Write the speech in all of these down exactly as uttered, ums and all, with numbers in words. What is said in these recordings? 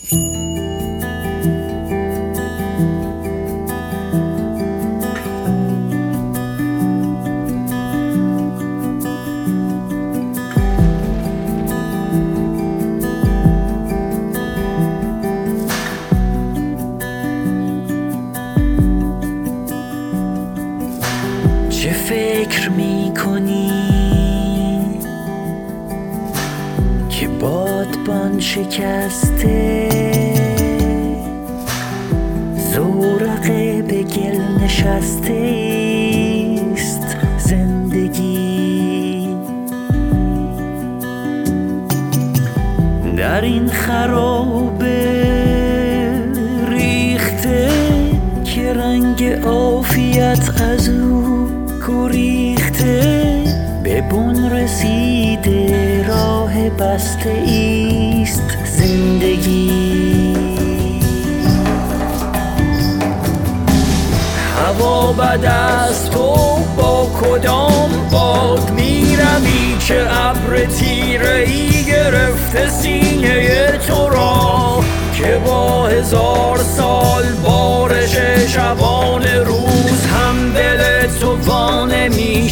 چه فکر میکنی که بادبان شکسته، زورقه به گل نشسته است زندگی. در این خرابه ریخته که رنگ عافیت از او گریخته، به بن رسیده راه بسته ایست زندگی. هوا بد است، تو با کدام باد میروی که ابر تیره ای گرفته سینه تو را، که با هزار سال بارش شبان روز هم دل تو وانمی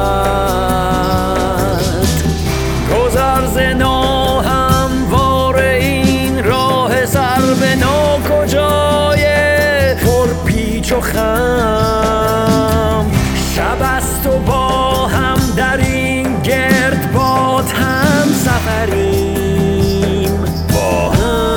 شود. گذر ز ناهموار این راه سر به ناکجای پر پیچ و خم، شب است و با هم در این گردباد هم سفریم با هم.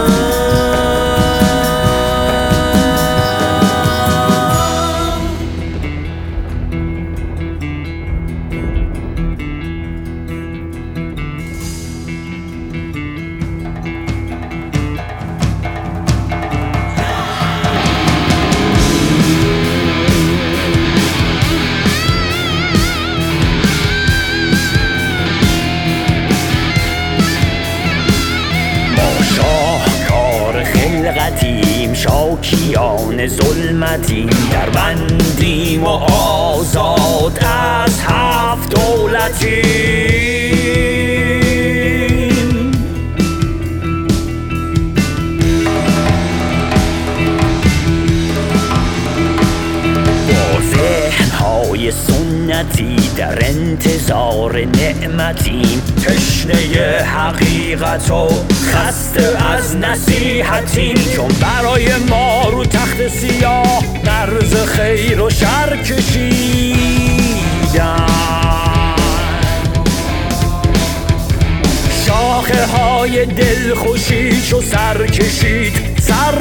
خلقتیم شاکیان ظلمتیم، در بندیم و آزاد از هفت دولتیم. با ذهنهای سنتی در انتظار نعمتیم، تشنه حقیقت و خسته از نصیحتیم، چون برای ما رو تخت سیاه مرز خیر و شر کشیدن. شاخه های دلخوشی چو سر کشید سر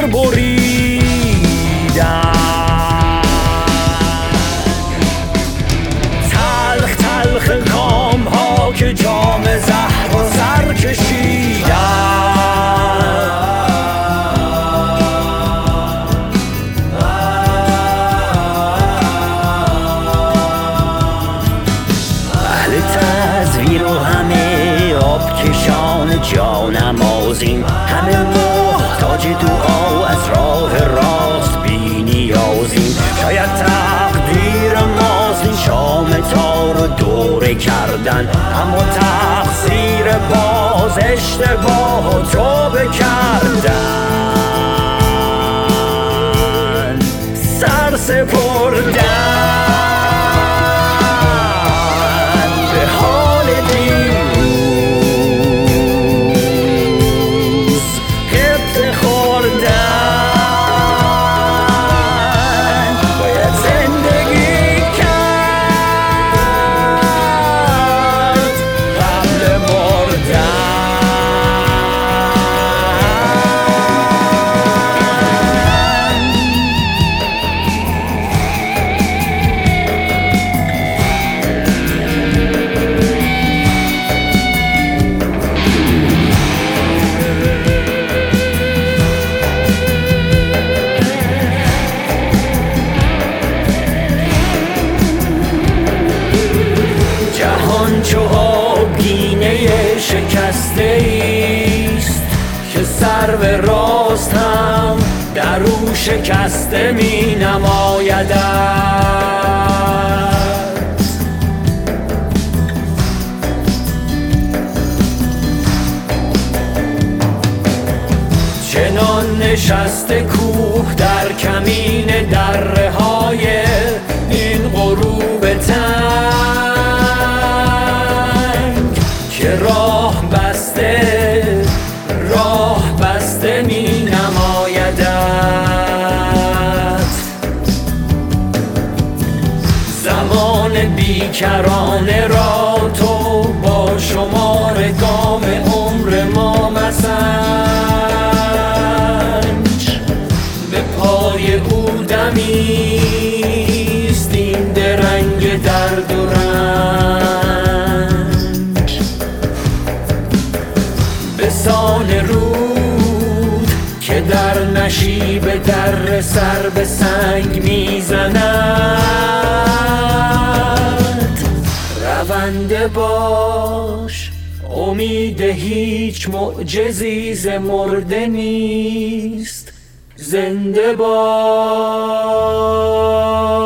بریدن. تلخ تلخ کام ها که جام زهر و سر کشیدن. اهل تزویر و همه آبکشان جانمازیم، همه محتاج دعا از راه راست بی نیازیم. شاید تقدیر ماست این شام تار و دوره کردن، اما تقصیر باز اشتباه و توبه کردن، سر سپردن به حال دیروز، غبطه خوردن. باید زندگی کرد قبل مردن. جهان چو آبگینه شکسته ایست که سرو راست هم در او شکسته می نمایدد. چنان نشسته کوه در کمین دره های این غروب تنگ که راه بسته راه بسته می نمایدت. زمان بیکرانه را تو با شمار گام عمر ما مسنج. به پای او دمیست این درنگ درد و رنج. به سان رود که در نشیب در سر به سنگ میزند. رونده باش امید هیچ معجزی ز مرده نیست. زنده باش.